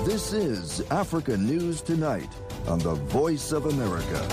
This is Africa News Tonight on the Voice of America.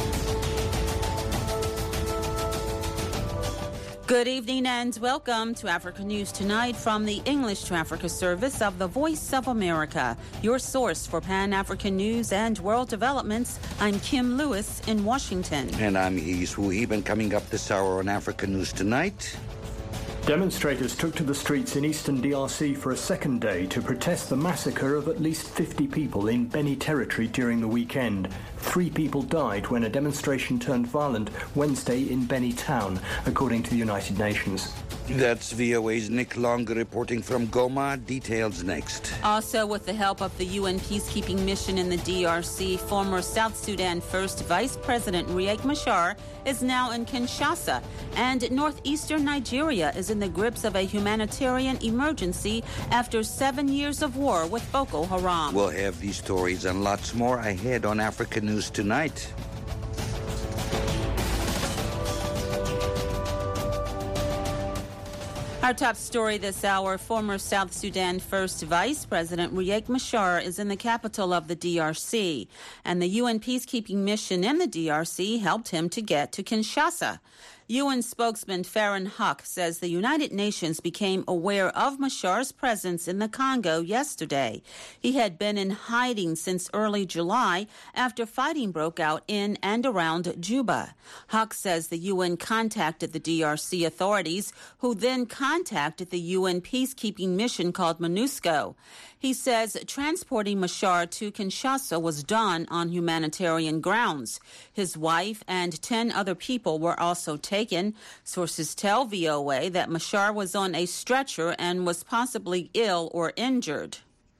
Good evening and welcome to Africa News Tonight from the English to Africa service of the Voice of America, your source for Pan-African news and world developments. I'm Kim Lewis in Washington. And I'm Yves Wu Eben. Coming up this hour on Africa News Tonight. Demonstrators took to the streets in eastern DRC for a second day to protest the massacre of at least 50 people in Beni territory during the weekend. 3 people died when a demonstration turned violent Wednesday in Beni town, according to the United Nations. That's VOA's Nick Long reporting from Goma. Details next. Also, with the help of the UN peacekeeping mission in the DRC, former South Sudan First Vice President Riek Machar is now in Kinshasa, and northeastern Nigeria is in the grips of a humanitarian emergency after 7 years of war with Boko Haram. We'll have these stories and lots more ahead on Africa News Tonight. Our top story this hour, former South Sudan First Vice President Riek Machar is in the capital of the DRC, and the UN peacekeeping mission in the DRC helped him to get to Kinshasa. UN spokesman Farhan Haq says the United Nations became aware of Machar's presence in the Congo yesterday. He had been in hiding since early July after fighting broke out in and around Juba. Haq says the UN contacted the DRC authorities, who then contacted the UN peacekeeping mission called MONUSCO. He says transporting Machar to Kinshasa was done on humanitarian grounds. His wife and 10 other people were also taken. Sources tell VOA that Machar was on a stretcher and was possibly ill or injured.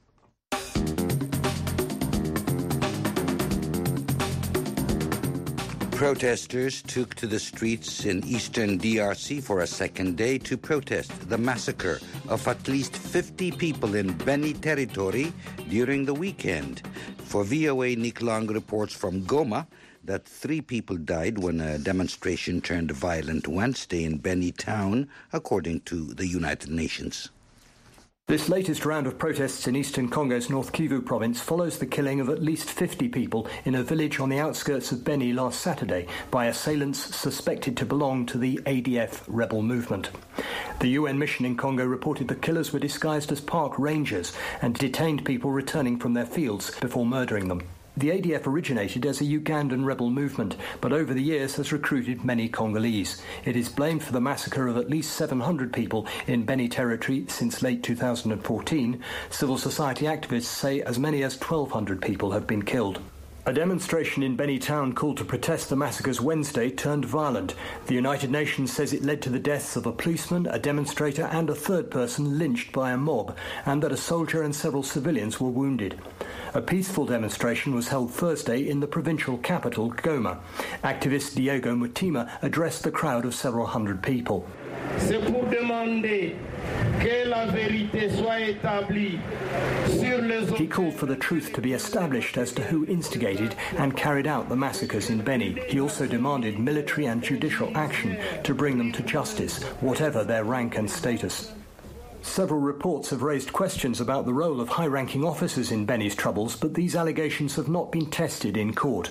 Protesters took to the streets in eastern DRC for a second day to protest the massacre of at least 50 people in Beni territory during the weekend. For VOA, Nick Long reports from Goma that 3 people died when a demonstration turned violent Wednesday in Beni town, according to the United Nations. This latest round of protests in eastern Congo's North Kivu province follows the killing of at least 50 people in a village on the outskirts of Beni last Saturday by assailants suspected to belong to the ADF rebel movement. The UN mission in Congo reported the killers were disguised as park rangers and detained people returning from their fields before murdering them. The ADF originated as a Ugandan rebel movement, but over the years has recruited many Congolese. It is blamed for the massacre of at least 700 people in Beni territory since late 2014. Civil society activists say as many as 1,200 people have been killed. A demonstration in Beni town called to protest the massacres Wednesday turned violent. The United Nations says it led to the deaths of a policeman, a demonstrator and a third person lynched by a mob, and that a soldier and several civilians were wounded. A peaceful demonstration was held Thursday in the provincial capital, Goma. Activist Diego Mutima addressed the crowd of several hundred people. C'est pour demander que la vérité soit établie sur les... He called for the truth to be established as to who instigated and carried out the massacres in Beni. He also demanded military and judicial action to bring them to justice, whatever their rank and status. Several reports have raised questions about the role of high-ranking officers in Beni's troubles, but these allegations have not been tested in court.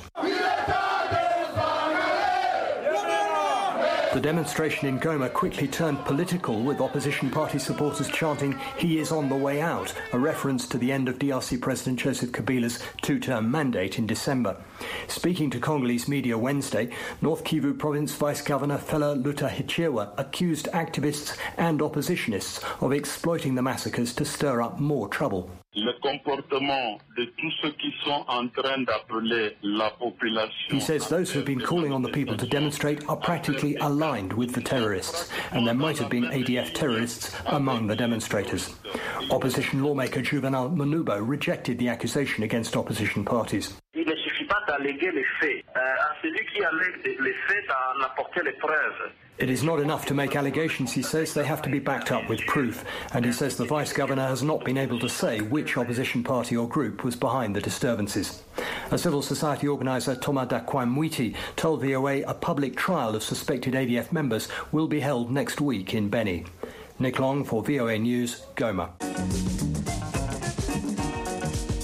The demonstration in Goma quickly turned political, with opposition party supporters chanting, "He is on the way out," a reference to the end of DRC President Joseph Kabila's 2-term mandate in December. Speaking to Congolese media Wednesday, North Kivu Province Vice Governor Fela Lutahichewa accused activists and oppositionists of exploiting the massacres to stir up more trouble. Le comportement de tous ceux qui sont en train d'appeler la population. He says those who have been calling on the people to demonstrate are practically aligned with the terrorists, and there might have been ADF terrorists among the demonstrators. Opposition lawmaker Juvenal Manubo rejected the accusation against opposition parties. Il ne suffit pas d'alléguer les faits. À celui qui allègue les faits d'en apporter les preuves. It is not enough to make allegations, he says. They have to be backed up with proof. And he says the Vice-Governor has not been able to say which opposition party or group was behind the disturbances. A civil society organiser, Thomas Dakwamwiti, told VOA a public trial of suspected ADF members will be held next week in Beni. Nick Long for VOA News, Goma.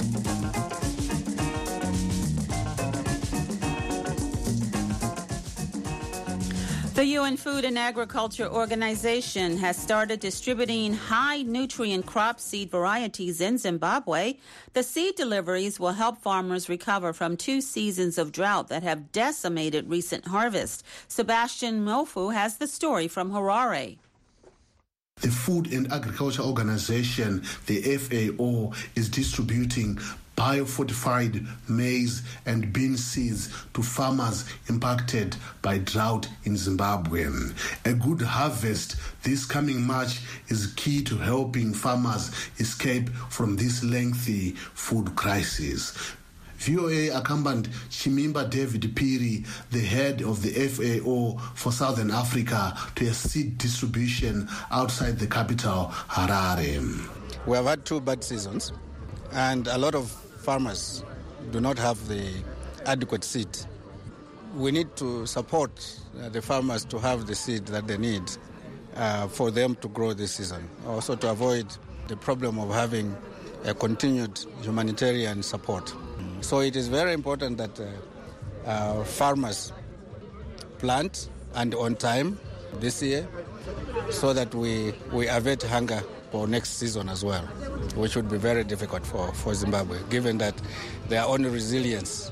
The UN Food and Agriculture Organization has started distributing high-nutrient crop seed varieties in Zimbabwe. The seed deliveries will help farmers recover from 2 seasons of drought that have decimated recent harvests. Sebastian Mofu has the story from Harare. The Food and Agriculture Organization, the FAO, is distributing biofortified maize and bean seeds to farmers impacted by drought in Zimbabwe. A good harvest this coming March is key to helping farmers escape from this lengthy food crisis. VOA accompanied Chimimba David Piri, the head of the FAO for Southern Africa, to a seed distribution outside the capital, Harare. We have had 2 bad seasons, and a lot of farmers do not have the adequate seed. We need to support the farmers to have the seed that they need for them to grow this season. Also to avoid the problem of having a continued humanitarian support. So it is very important that farmers plant and on time this year so that we avert hunger for next season as well, which would be very difficult for Zimbabwe, given that their own resilience,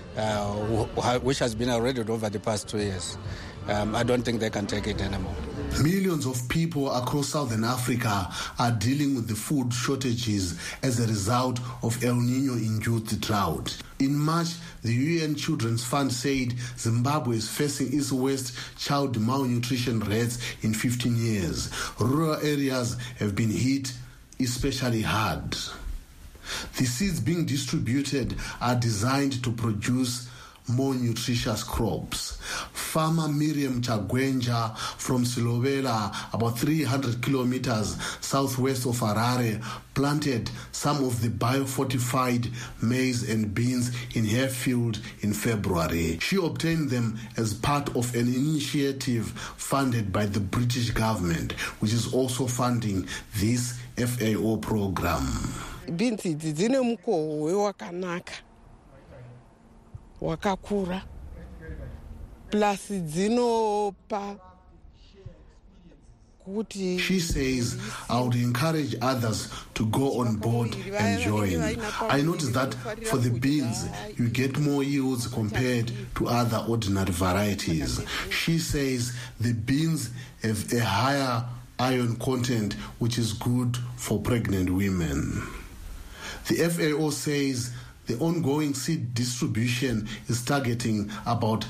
which has been eroded over the past 2 years, I don't think they can take it anymore. Millions of people across Southern Africa are dealing with the food shortages as a result of El Nino-induced drought. In March, the UN Children's Fund said Zimbabwe is facing its worst child malnutrition rates in 15 years. Rural areas have been hit especially hard. The seeds being distributed are designed to produce more nutritious crops. Farmer Miriam Chagwenja from Silovela, about 300 kilometers southwest of Harare, planted some of the biofortified maize and beans in her field in February. She obtained them as part of an initiative funded by the British government, which is also funding this FAO program. Beans dzine mukohwe wakanaka wakakura plus dzinopa. She says, I would encourage others to go on board and join. I noticed that for the beans, you get more yields compared to other ordinary varieties. She says the beans have a higher iron content, which is good for pregnant women. The FAO says the ongoing seed distribution is targeting about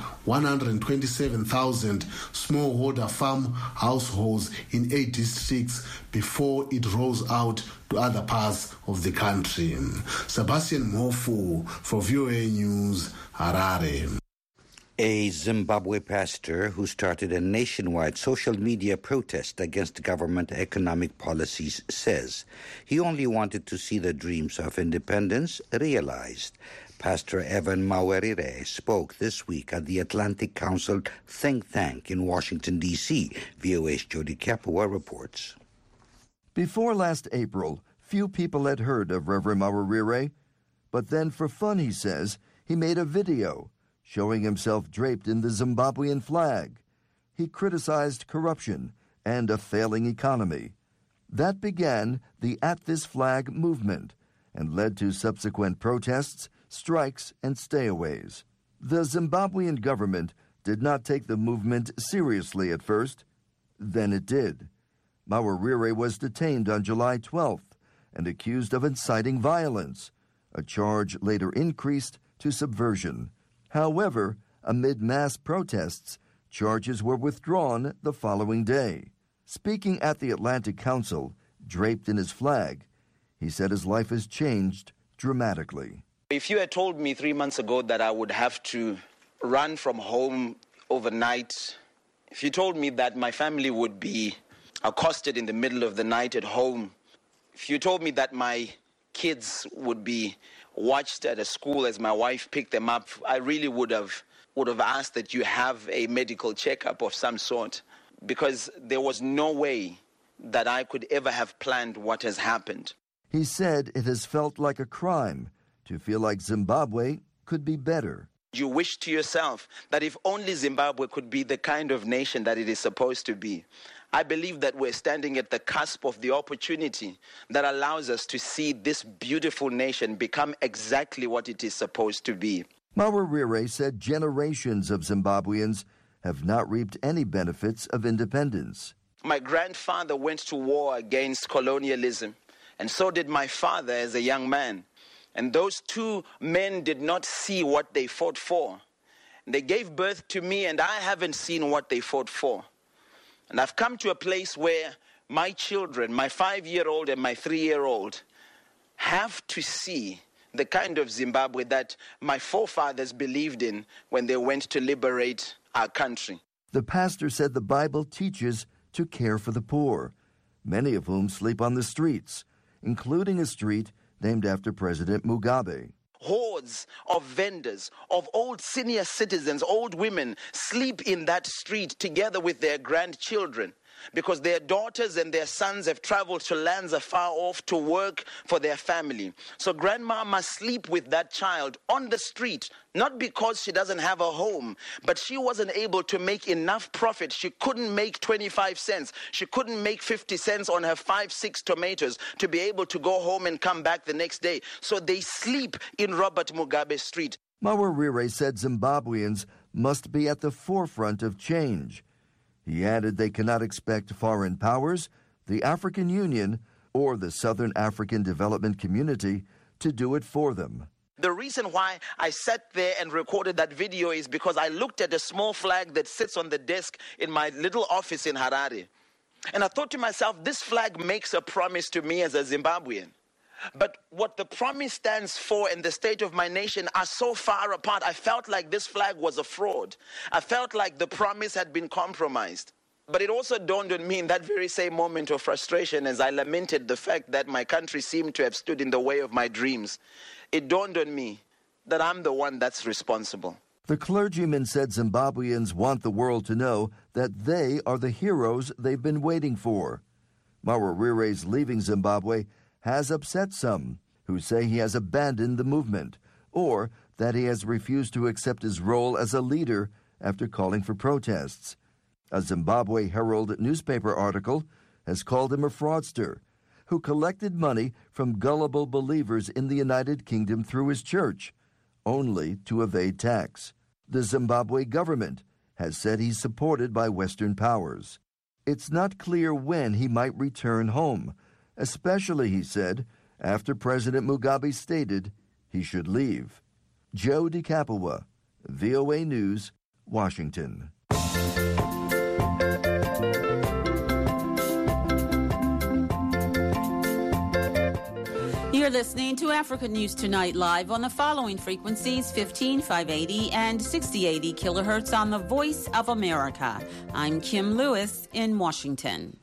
127,000 smallholder farm households in 8 districts before it rolls out to other parts of the country. Sebastian Mofu for VOA News, Harare. A Zimbabwe pastor who started a nationwide social media protest against government economic policies says he only wanted to see the dreams of independence realized. Pastor Evan Mawerire spoke this week at the Atlantic Council think tank in Washington, D.C. VOA's Jody Kapua reports. Before last April, few people had heard of Reverend Mawerire, but then for fun, he says, he made a video showing himself draped in the Zimbabwean flag. He criticized corruption and a failing economy. That began the At This Flag movement and led to subsequent protests, strikes, and stayaways. The Zimbabwean government did not take the movement seriously at first. Then it did. Mawerire was detained on July 12th and accused of inciting violence, a charge later increased to subversion. However, amid mass protests, charges were withdrawn the following day. Speaking at the Atlantic Council, draped in his flag, he said his life has changed dramatically. If you had told me 3 months ago that I would have to run from home overnight, if you told me that my family would be accosted in the middle of the night at home, if you told me that my kids would be watched at a school as my wife picked them up, I really would have asked that you have a medical checkup of some sort, because there was no way that I could ever have planned what has happened. He said it has felt like a crime to feel like Zimbabwe could be better. You wish to yourself that if only Zimbabwe could be the kind of nation that it is supposed to be. I believe that we're standing at the cusp of the opportunity that allows us to see this beautiful nation become exactly what it is supposed to be. Mawarire said generations of Zimbabweans have not reaped any benefits of independence. My grandfather went to war against colonialism, and so did my father as a young man. And those two men did not see what they fought for. They gave birth to me, and I haven't seen what they fought for. And I've come to a place where my children, my 5-year-old and my 3-year-old, have to see the kind of Zimbabwe that my forefathers believed in when they went to liberate our country. The pastor said the Bible teaches to care for the poor, many of whom sleep on the streets, including a street named after President Mugabe. Hordes of vendors, of old senior citizens, old women, sleep in that street together with their grandchildren because their daughters and their sons have traveled to lands afar off to work for their family. So grandma must sleep with that child on the street, not because she doesn't have a home, but she wasn't able to make enough profit. She couldn't make 25 cents. She couldn't make 50 cents on her 5-6 tomatoes to be able to go home and come back the next day. So they sleep in Robert Mugabe Street. Mawarire said Zimbabweans must be at the forefront of change. He added they cannot expect foreign powers, the African Union, or the Southern African Development Community to do it for them. The reason why I sat there and recorded that video is because I looked at a small flag that sits on the desk in my little office in Harare. And I thought to myself, this flag makes a promise to me as a Zimbabwean. But what the promise stands for and the state of my nation are so far apart. I felt like this flag was a fraud. I felt like the promise had been compromised. But it also dawned on me in that very same moment of frustration as I lamented the fact that my country seemed to have stood in the way of my dreams. It dawned on me that I'm the one that's responsible. The clergyman said Zimbabweans want the world to know that they are the heroes they've been waiting for. Mawarire's leaving Zimbabwe has upset some, who say he has abandoned the movement, or that he has refused to accept his role as a leader after calling for protests. A Zimbabwe Herald newspaper article has called him a fraudster who collected money from gullible believers in the United Kingdom through his church, only to evade tax. The Zimbabwe government has said he's supported by Western powers. It's not clear when he might return home, especially, he said, after President Mugabe stated he should leave. Joe DeCapua, VOA News, Washington. You're listening to Africa News Tonight live on the following frequencies: 15,580 and 6080 kilohertz on the Voice of America. I'm Kim Lewis in Washington.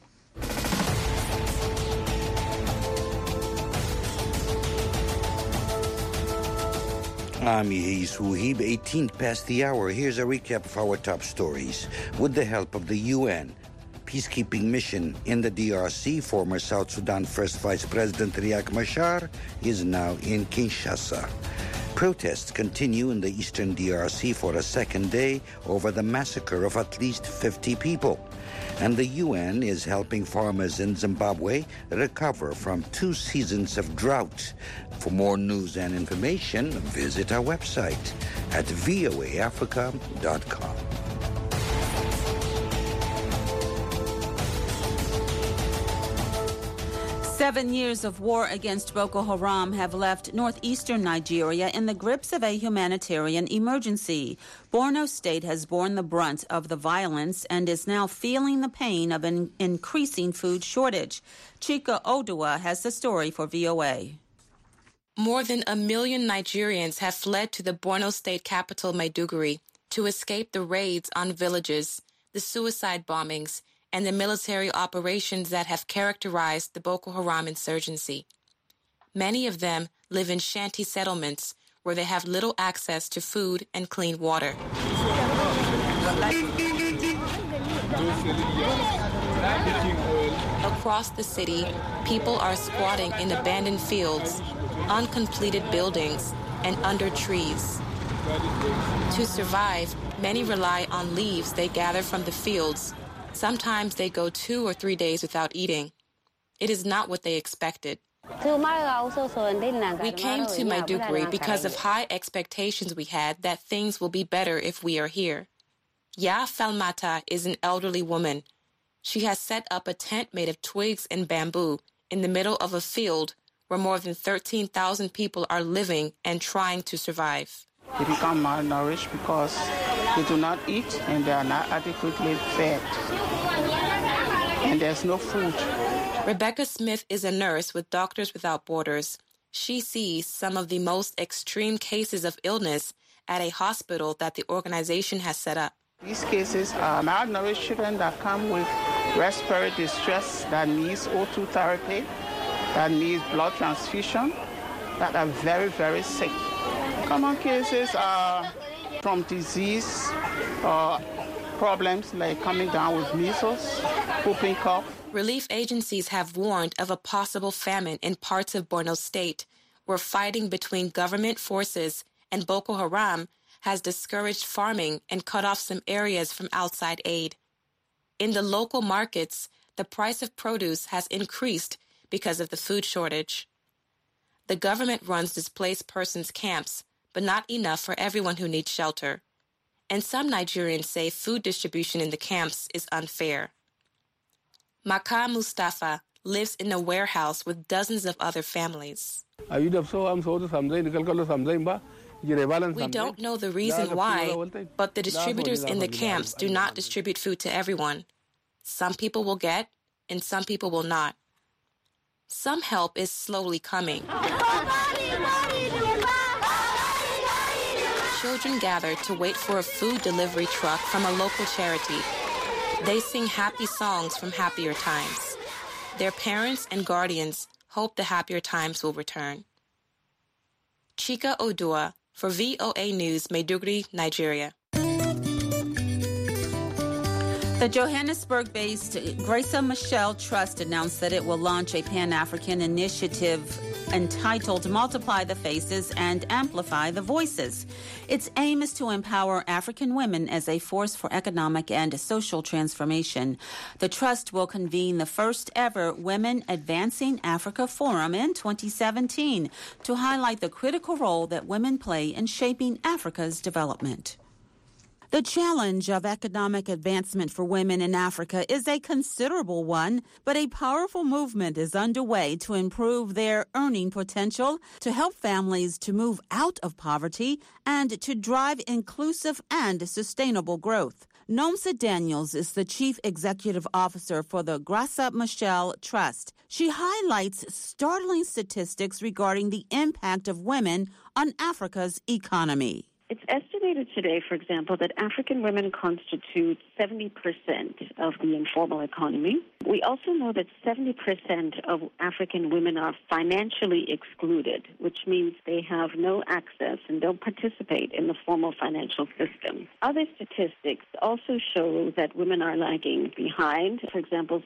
I'm Yehi Suhib, 18 past the hour. Here's a recap of our top stories. With the help of the UN peacekeeping mission in the DRC, former South Sudan First Vice President Riek Machar is now in Kinshasa. Protests continue in the eastern DRC for a second day over the massacre of at least 50 people. And the UN is helping farmers in Zimbabwe recover from 2 seasons of drought. For more news and information, visit our website at voaafrica.com. 7 years of war against Boko Haram have left northeastern Nigeria in the grips of a humanitarian emergency. Borno State has borne the brunt of the violence and is now feeling the pain of an increasing food shortage. Chika Odua has the story for VOA. More than 1 million Nigerians have fled to the Borno State capital, Maiduguri, to escape the raids on villages, the suicide bombings, and the military operations that have characterized the Boko Haram insurgency. Many of them live in shanty settlements where they have little access to food and clean water. Across the city, people are squatting in abandoned fields, uncompleted buildings, and under trees. To survive, many rely on leaves they gather from the fields. Sometimes they go 2 or 3 days without eating. It is not what they expected. We came to Maiduguri because of high expectations we had that things will be better if we are here. Ya Falmata is an elderly woman. She has set up a tent made of twigs and bamboo in the middle of a field where more than 13,000 people are living and trying to survive. They become malnourished because they do not eat and they are not adequately fed. And there's no food. Rebecca Smith is a nurse with Doctors Without Borders. She sees some of the most extreme cases of illness at a hospital that the organization has set up. These cases are malnourished children that come with respiratory distress, that needs O2 therapy, that needs blood transfusion, that are very, very sick. Common cases are from disease or problems like coming down with measles, whooping cough. Relief agencies have warned of a possible famine in parts of Borno State, where fighting between government forces and Boko Haram has discouraged farming and cut off some areas from outside aid. In the local markets, the price of produce has increased because of the food shortage. The government runs displaced persons camps, but not enough for everyone who needs shelter. And some Nigerians say food distribution in the camps is unfair. Maka Mustafa lives in a warehouse with dozens of other families. We don't know the reason why, but the distributors in the camps do not distribute food to everyone. Some people will get, and some people will not. Some help is slowly coming. Children gather to wait for a food delivery truck from a local charity. They sing happy songs from happier times. Their parents and guardians hope the happier times will return. Chika Odua for VOA News, Maiduguri, Nigeria. The Johannesburg-based Graça Machel Trust announced that it will launch a Pan-African initiative entitled Multiply the Faces and Amplify the Voices. Its aim is to empower African women as a force for economic and social transformation. The trust will convene the first ever Women Advancing Africa Forum in 2017 to highlight the critical role that women play in shaping Africa's development. The challenge of economic advancement for women in Africa is a considerable one, but a powerful movement is underway to improve their earning potential, to help families to move out of poverty, and to drive inclusive and sustainable growth. Nomsa Daniels is the Chief Executive Officer for the Graça Machel Trust. She highlights startling statistics regarding the impact of women on Africa's economy. It's estimated today, for example, that African women constitute 70% of the informal economy. We also know that 70% of African women are financially excluded, which means they have no access and don't participate in the formal financial system. Other statistics also show that women are lagging behind. For example,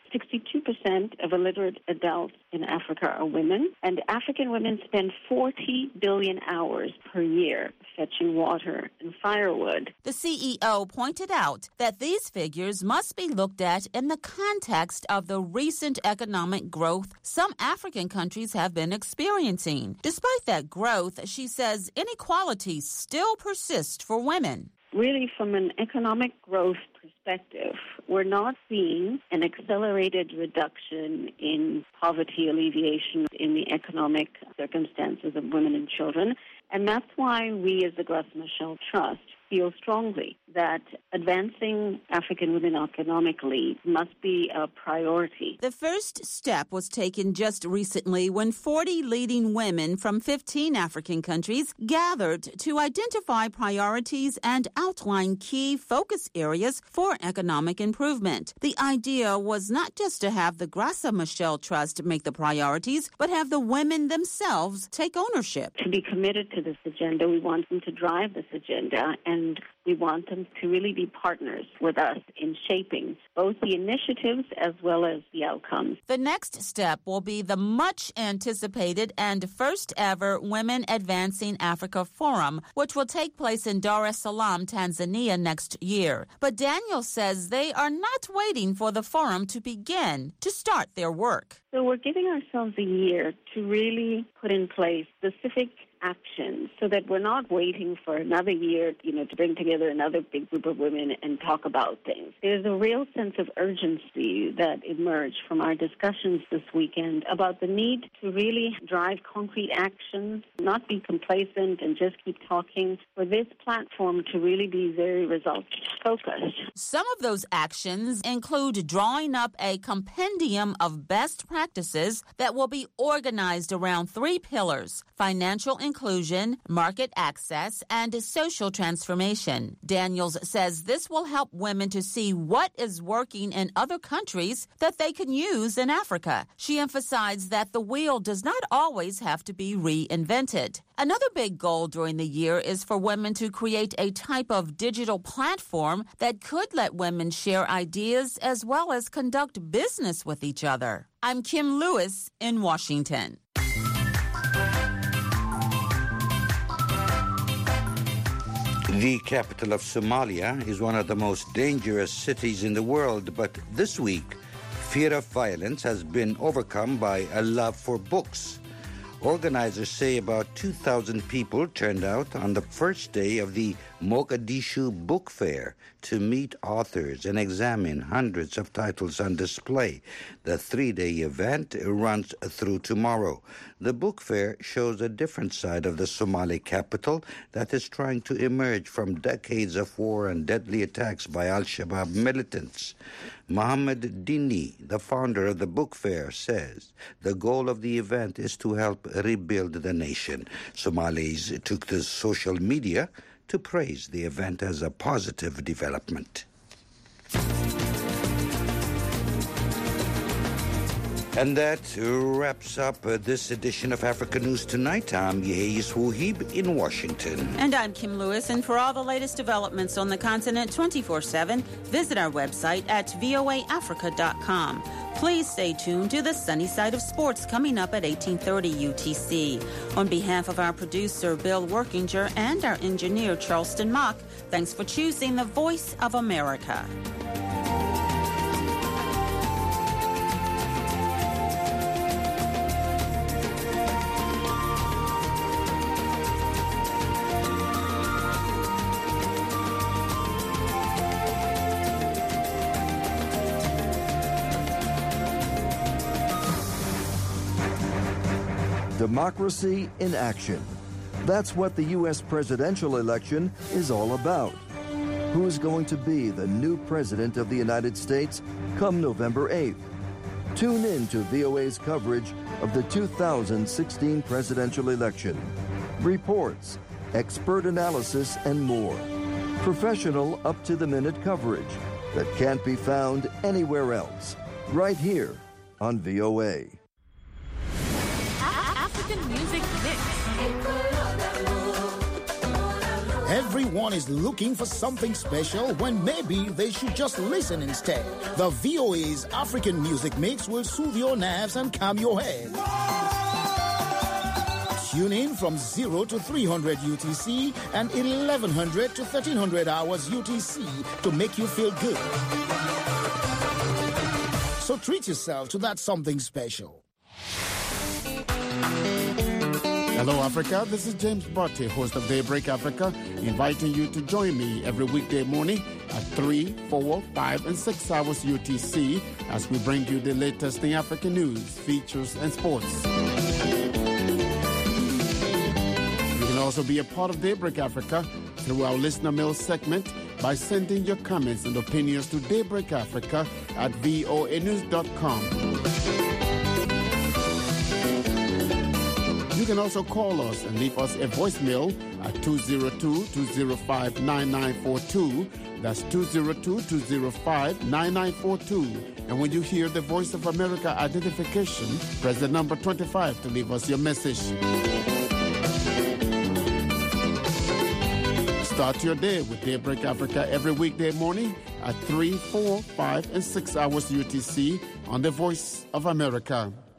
62% of illiterate adults in Africa are women, and African women spend 40 billion hours per year fetching water and firewood. The CEO pointed out that these figures must be looked at in the context of the recent economic growth some African countries have been experiencing. Despite that growth, she says inequalities still persist for women. Really, from an economic growth perspective, we're not seeing an accelerated reduction in poverty alleviation in the economic circumstances of women and children. And that's why we as the Graça Machel Trust feel strongly that advancing African women economically must be a priority. The first step was taken just recently when 40 leading women from 15 African countries gathered to identify priorities and outline key focus areas for economic improvement. The idea was not just to have the Graça Machel Trust make the priorities, but have the women themselves take ownership. To be committed to this agenda, we want them to drive this agenda and We want them to really be partners with us in shaping both the initiatives as well as the outcomes. The next step will be the much-anticipated and first-ever Women Advancing Africa Forum, which will take place in Dar es Salaam, Tanzania next year. But Daniel says they are not waiting for the forum to begin to start their work. So we're giving ourselves a year to really put in place specific actions so that we're not waiting for another year, to bring together another big group of women and talk about things. There's a real sense of urgency that emerged from our discussions this weekend about the need to really drive concrete action, not be complacent and just keep talking, for this platform to really be very results-focused. Some of those actions include drawing up a compendium of best practices that will be organized around 3 pillars: financial inclusion, market access, and social transformation. Daniels says this will help women to see what is working in other countries that they can use in Africa. She emphasized that the wheel does not always have to be reinvented. Another big goal during the year is for women to create a type of digital platform that could let women share ideas as well as conduct business with each other. I'm Kim Lewis in Washington. The capital of Somalia is one of the most dangerous cities in the world, but this week, fear of violence has been overcome by a love for books. Organizers say about 2,000 people turned out on the first day of the Mogadishu Book Fair to meet authors and examine hundreds of titles on display. The 3-day event runs through tomorrow. The book fair shows a different side of the Somali capital that is trying to emerge from decades of war and deadly attacks by Al-Shabaab militants. Mohammed Dini, the founder of the book fair, says the goal of the event is to help rebuild the nation. Somalis took to social media to praise the event as a positive development. And that wraps up this edition of Africa News Tonight. I'm Yehiz Wuhib in Washington. And I'm Kim Lewis. And for all the latest developments on the continent 24/7, visit our website at voaafrica.com. Please stay tuned to the Sunny Side of Sports coming up at 18:30 UTC. On behalf of our producer, Bill Workinger, and our engineer, Charleston Mock, thanks for choosing the Voice of America. Democracy in action. That's what the U.S. presidential election is all about. Who's going to be the new president of the United States come November 8th? Tune in to VOA's coverage of the 2016 presidential election. Reports, expert analysis, and more. Professional, up-to-the-minute coverage that can't be found anywhere else. Right here on VOA. Music Mix. Everyone is looking for something special when maybe they should just listen instead. The VOA's African Music Mix will soothe your nerves and calm your head. Tune in from 0 to 300 UTC and 1100 to 1300 hours UTC to make you feel good. So treat yourself to that something special. Hello, Africa. This is James Barty, host of Daybreak Africa, inviting you to join me every weekday morning at 3, 4, 5, and 6 hours UTC as we bring you the latest in African news, features, and sports. You can also be a part of Daybreak Africa through our listener mail segment by sending your comments and opinions to Daybreak Africa at voanews.com. You can also call us and leave us a voicemail at 202-205-9942. That's 202-205-9942. And when you hear the Voice of America identification, press the number 25 to leave us your message. Start your day with Daybreak Africa every weekday morning at 3, 4, 5, and 6 hours UTC on the Voice of America.